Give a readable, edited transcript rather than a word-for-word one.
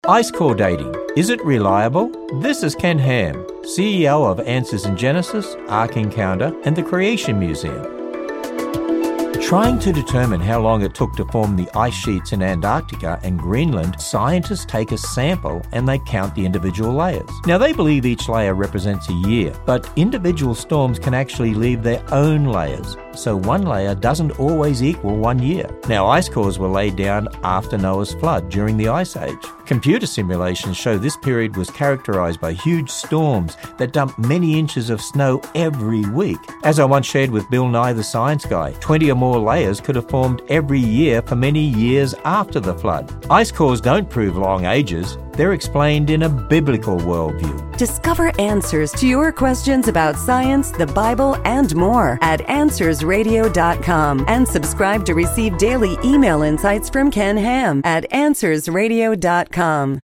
Ice core dating. Is it reliable? This is Ken Ham, CEO of Answers in Genesis, Ark Encounter, and the Creation Museum. Trying to determine how long it took to form the ice sheets in Antarctica and Greenland, scientists take a sample and they count the individual layers. Now, they believe each layer represents a year, but individual storms can actually leave their own layers, so one layer doesn't always equal 1 year. Now, ice cores were laid down after Noah's flood during the Ice Age. Computer simulations show this period was characterized by huge storms that dumped many inches of snow every week. As I once shared with Bill Nye the Science Guy, 20 or more layers could have formed every year for many years after the flood. Ice cores don't prove long ages. They're explained in a biblical worldview. Discover answers to your questions about science, the Bible, and more at AnswersRadio.com and subscribe to receive daily email insights from Ken Ham at AnswersRadio.com.